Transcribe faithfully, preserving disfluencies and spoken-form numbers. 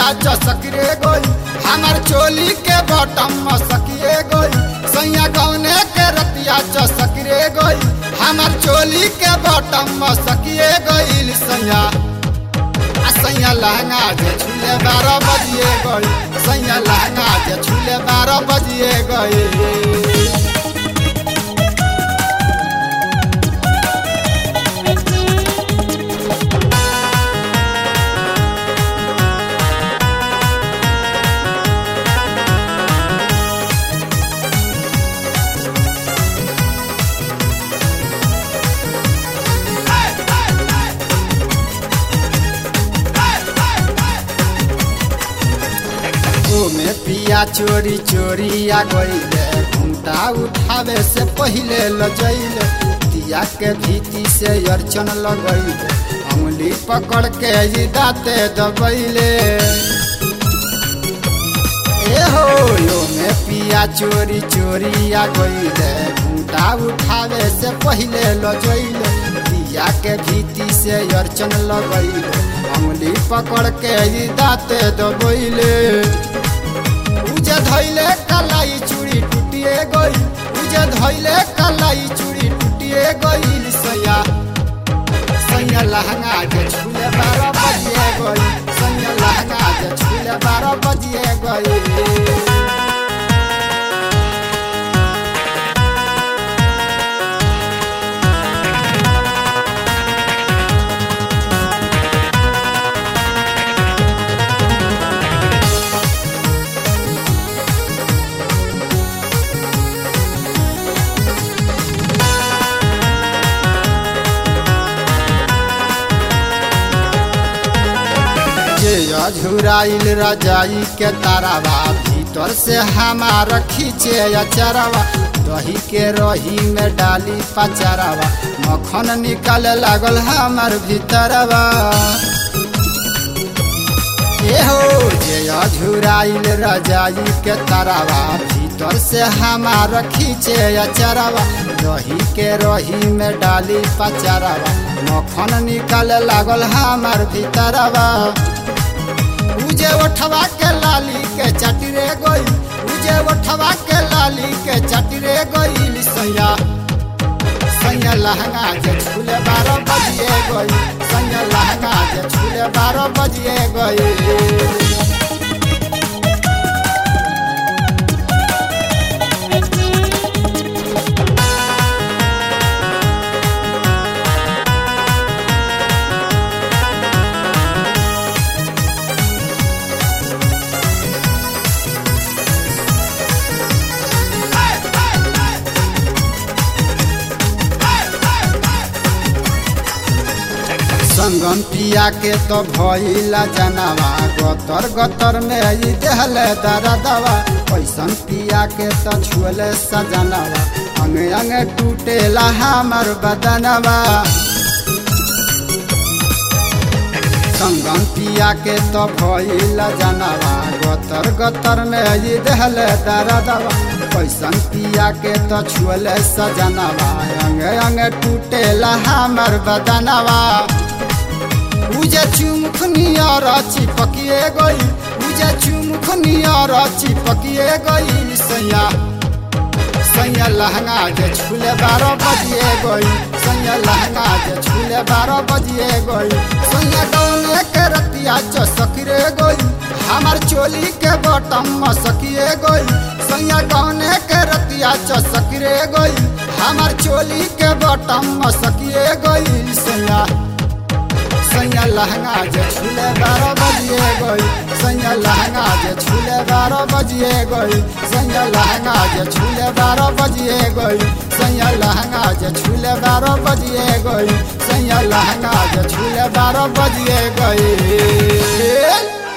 रतिया चसकरे गई हमार चोली के बटम मसकिए गई सैया गौने के रतिया चसकरे गई हमार चोली के बटम मसकिए गई सैया सैया लहंगा जे छूले बारह बजिए गई सैया लहंगा जे छूले बारह बजिए गई। में पिया चोरी चोरी आ गईले घूमता उठावे से पहले लजैले दिया के भीती से अर्चन लगैले उंगली पकड़ के जी दाते दबैले ए हो यो में पिया चोरी चोरी आ गईले घूमता उठावे से पहले लजैले दिया के भीती से अर्चन लगैले उंगली पकड़ के जी दाते दबैले उजे धैले कलाई चूड़ी टूटिए गई उजे धैले कलाई चूड़ी टूटिए गई सैया सैया लहंगा के छूले बारह बजिए गई सैया लहंगा के छूले बारह बजिए गई। झुराइल रजाई के तारावा भीतर से हमार खींचे अचरवा दही के रही में डाली पचरवा मखन निकल लागल हमार भीतरवा ए हो जे झुराइल रजाई के तारावा भीतर से हमार खींचे अचरवा दही के रही में डाली पचरवा मखन निकल लागल हमार भीतरवा उजे उठवा के लाली के चटरे गई उजे उठवा के लाली के चटरे गई सैया सैया लहंगा के छूले बारह बजिए गई सैया लहंगा के छूले बारह बजिए गई। संगम पिया के तो भइला जनावा गतर गतर में ई देहले दरदवा पैसन पिया के तो छुले सजनवा अंग अंग टूटेला हमार बदनवा संगम पिया के तो भइला जनावा गतर गतर में ई देहले दरदवा पैसन पिया के तो छुले सजनवा अंग अंग टूटेला हमार बदनवा उजे चुमुख नियर चिपकिए गई उजे चुमुख नियर चिपकिए गई सैया सैया लहंगा के छूले बारह बजिए गई सैया लहंगा के छूले बारह बजिए गई सैया गौने के रतिया चसकरे गई हमार चोली के बटम मसकिए गई सैया गौने के रतिया चसकरे गई हमार चोली के बटम मसकिए गई सैया सैया लहंगा जे छूले बारह बजिए गई सैया लहंगा जे छूले बारह बजिए गई सैया लहंगा जे छूले बारह बजिए गई सैया लहंगा जे छूले बारह बजिए गई सैया लहंगा जे छूले बारह बजिए गई।